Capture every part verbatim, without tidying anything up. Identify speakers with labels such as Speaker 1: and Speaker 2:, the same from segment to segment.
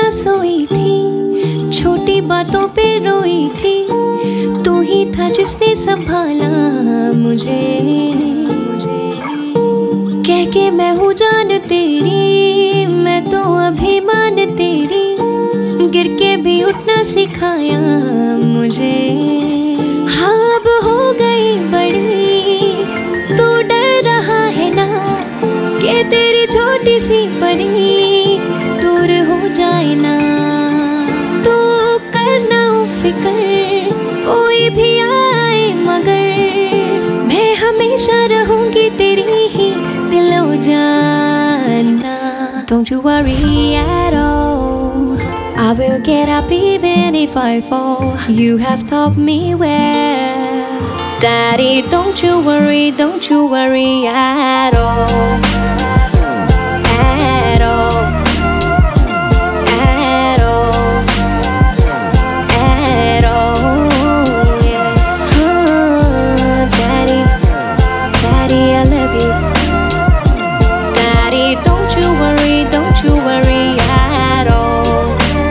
Speaker 1: ना सोई थी, छोटी बातों पे रोई थी। तू ही था जिसने संभाला मुझे, मुझे कह के मैं हूँ जान तेरी, मैं तो अभिमान तेरी। गिर के भी उठना सिखाया मुझे। हाँ अब हो गई बड़ी, तू डर रहा है ना कि तेरी छोटी सी परी दूर हो जाए ना। तू करना फिक्र कोई भी आए मगर मैं हमेशा रहूंगी तेरी ही दिलो जाना। Don't you worry at all, I will get up even if I fall. You have taught me well, Daddy. Don't you worry, don't you worry at all, at all, at all, at all, yeah. Oh, Daddy, Daddy, I love you. Daddy, don't you worry, don't you worry at all.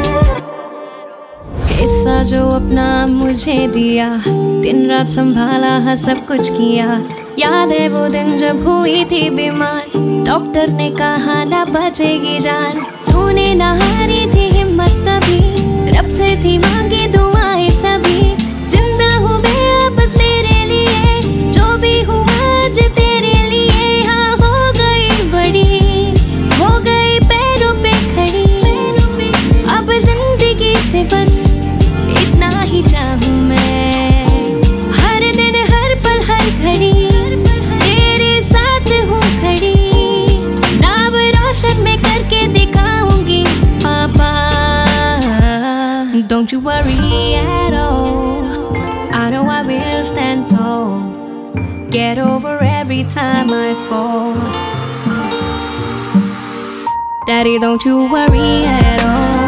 Speaker 1: ऐसा जो अपना मुझे दिया, दिन रात संभाला हाँ सब कुछ किया। याद है वो दिन जब हुई थी बीमार, डॉक्टर ने कहा ना बचेगी जान। तूने ना हारी थी हिम्मत कभी, रब से थी मांगी दुआएं सभी। जिंदा हूँ मैं बस तेरे लिए, जो भी हूँ आज तेरे लिए। हाँ हो गई बड़ी, हो गई पैरों पे खड़ी, अब जिंदगी से बस इतना ही चाहूँ मैं। हर दिन हर पल हर घड़ी तेरे साथ हूँ खड़ी। नाम रोशन में करके दिखाऊंगी पापा। Don't you worry at all, I know I will stand tall. Get over every time I fall. Daddy, don't you worry at all.